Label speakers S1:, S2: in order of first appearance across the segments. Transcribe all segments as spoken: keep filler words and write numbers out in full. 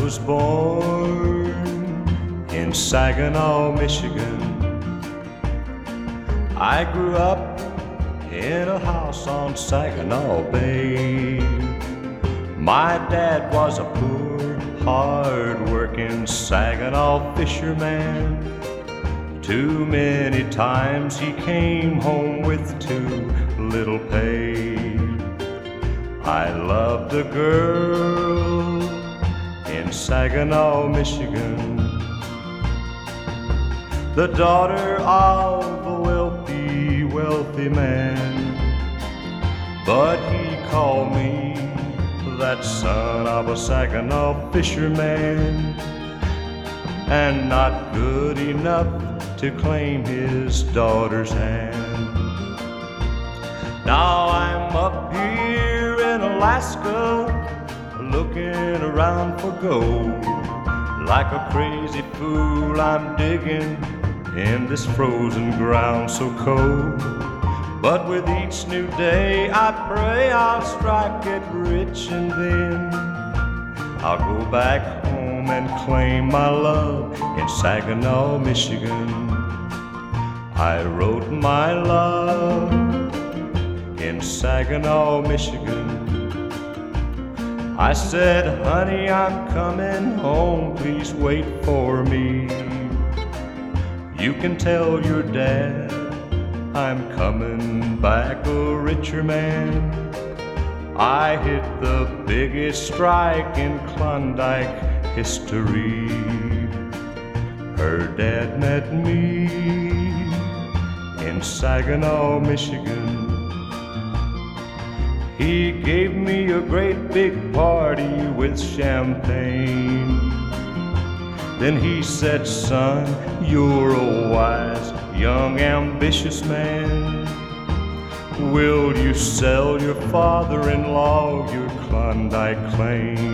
S1: was born in Saginaw, Michigan. I grew up in a house on Saginaw Bay. My dad was a poor, hard-working Saginaw fisherman. Too many times he came home with too little pay. I loved a girl in Saginaw, Michigan, the daughter of a wealthy, wealthy man. But he called me that son of a Saginaw fisherman, and not good enough to claim his daughter's hand. Now I'm up here in Alaska, looking around for gold. Like a crazy fool I'm digging in this frozen ground so cold. But with each new day I pray I'll strike it rich, and then I'll go back home and claim my love in Saginaw, Michigan. I wrote my love in Saginaw, Michigan. I said, honey, I'm coming home, please wait for me. You can tell your dad I'm coming back a richer man. I hit the biggest strike in Klondike history. Her dad met me in Saginaw, Michigan. He gave me a great big party with champagne. Then he said, son, you're a wise, young, ambitious man. Will you sell your father-in-law your Klondike claim?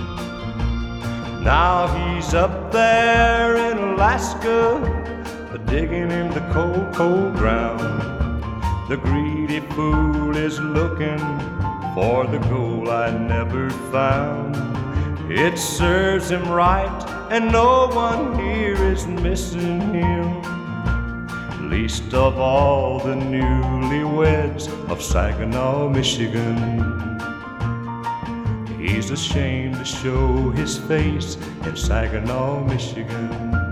S1: Now he's up there in Alaska, digging in the cold, cold ground. The greedy fool is looking for the gold I never found. It serves him right, and no one here is missing him, least of all the newlyweds of Saginaw, Michigan. He's ashamed to show his face in Saginaw, Michigan.